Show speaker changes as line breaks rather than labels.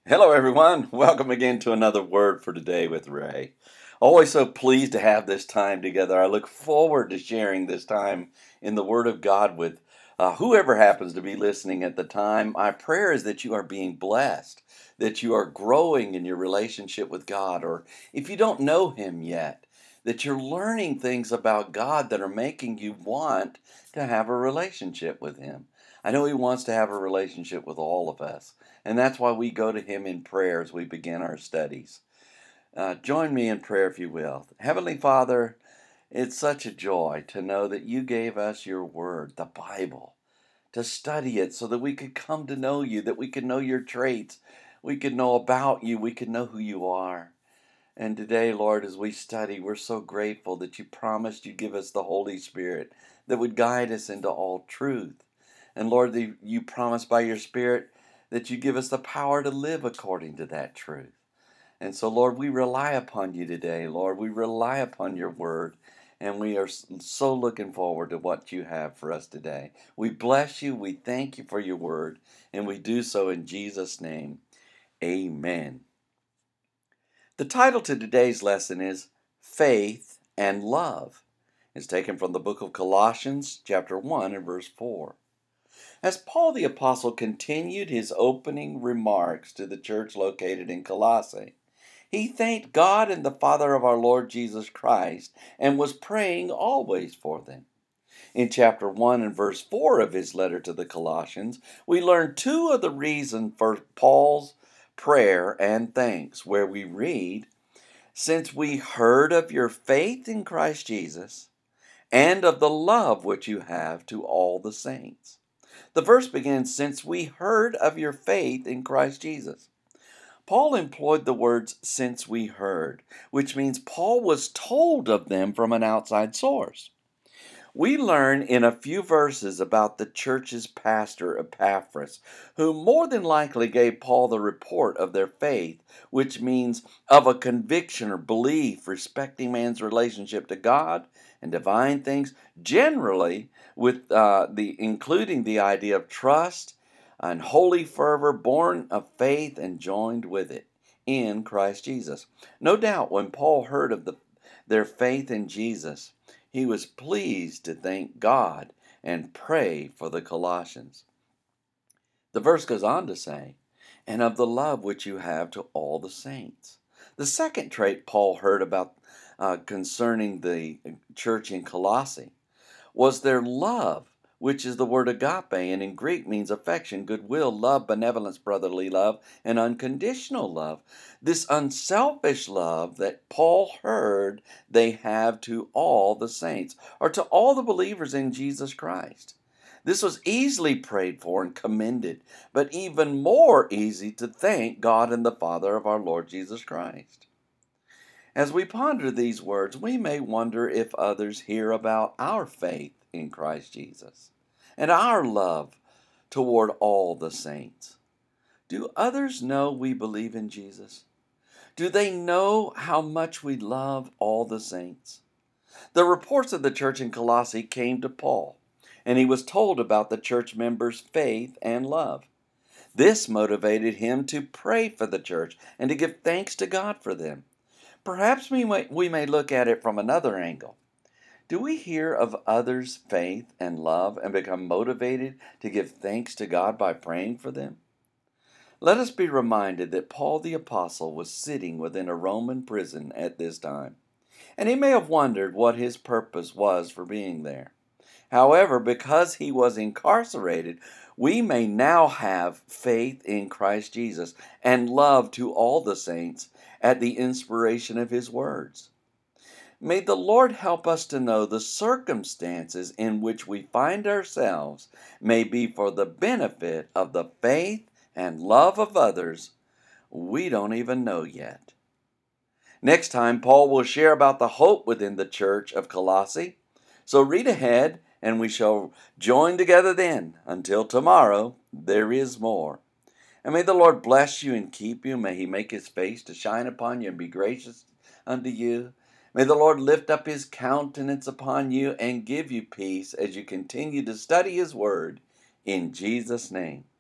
Hello, everyone. Welcome again to another Word for Today with Ray. Always so pleased to have this time together. I look forward to sharing this time in the Word of God with whoever happens to be listening at the time. My prayer is that you are being blessed, that you are growing in your relationship with God, or if you don't know Him yet, that you're learning things about God that are making you want to have a relationship with Him. I know He wants to have a relationship with all of us. And that's why we go to Him in prayer as we begin our studies. Join me in prayer, if you will. Heavenly Father, it's such a joy to know that you gave us your word, the Bible, to study it so that we could come to know you, that we could know your traits, we could know about you, we could know who you are. And today, Lord, as we study, we're so grateful that you promised you'd give us the Holy Spirit that would guide us into all truth. And Lord, you promised by your Spirit that you give us the power to live according to that truth. And so, Lord, we rely upon you today, Lord. We rely upon your word. And we are so looking forward to what you have for us today. We bless you. We thank you for your word. And we do so in Jesus' name. Amen. The title to today's lesson is Faith and Love. It's taken from the book of Colossians, chapter 1 and verse 4. As Paul the Apostle continued his opening remarks to the church located in Colossae, he thanked God and the Father of our Lord Jesus Christ and was praying always for them. In chapter 1 and verse 4 of his letter to the Colossians, we learn two of the reasons for Paul's prayer and thanks, where we read, "Since we heard of your faith in Christ Jesus and of the love which you have to all the saints." The verse begins, "Since we heard of your faith in Christ Jesus." Paul employed the words "since we heard," which means Paul was told of them from an outside source. We learn in a few verses about the church's pastor Epaphras, who more than likely gave Paul the report of their faith, which means of a conviction or belief respecting man's relationship to God and divine things, generally with including the idea of trust and holy fervor born of faith and joined with it in Christ Jesus. No doubt when Paul heard of their faith in Jesus, he was pleased to thank God and pray for the Colossians. The verse goes on to say, "and of the love which you have to all the saints." The second trait Paul heard about concerning the church in Colossae was their love, which is the word agape, and in Greek means affection, goodwill, love, benevolence, brotherly love, and unconditional love. This unselfish love that Paul heard they have to all the saints, or to all the believers in Jesus Christ. This was easily prayed for and commended, but even more easy to thank God and the Father of our Lord Jesus Christ. As we ponder these words, we may wonder if others hear about our faith in Christ Jesus and our love toward all the saints. Do others know we believe in Jesus? Do they know how much we love all the saints? The reports of the church in Colossae came to Paul, and he was told about the church members' faith and love. This motivated him to pray for the church and to give thanks to God for them. Perhaps we may look at it from another angle. Do we hear of others' faith and love and become motivated to give thanks to God by praying for them? Let us be reminded that Paul the Apostle was sitting within a Roman prison at this time, and he may have wondered what his purpose was for being there. However, because he was incarcerated, we may now have faith in Christ Jesus and love to all the saints at the inspiration of his words. May the Lord help us to know the circumstances in which we find ourselves may be for the benefit of the faith and love of others we don't even know yet. Next time, Paul will share about the hope within the church of Colossae. So read ahead, and we shall join together then. Until tomorrow, there is more. And may the Lord bless you and keep you. May he make his face to shine upon you and be gracious unto you. May the Lord lift up his countenance upon you and give you peace as you continue to study his word. In Jesus' name.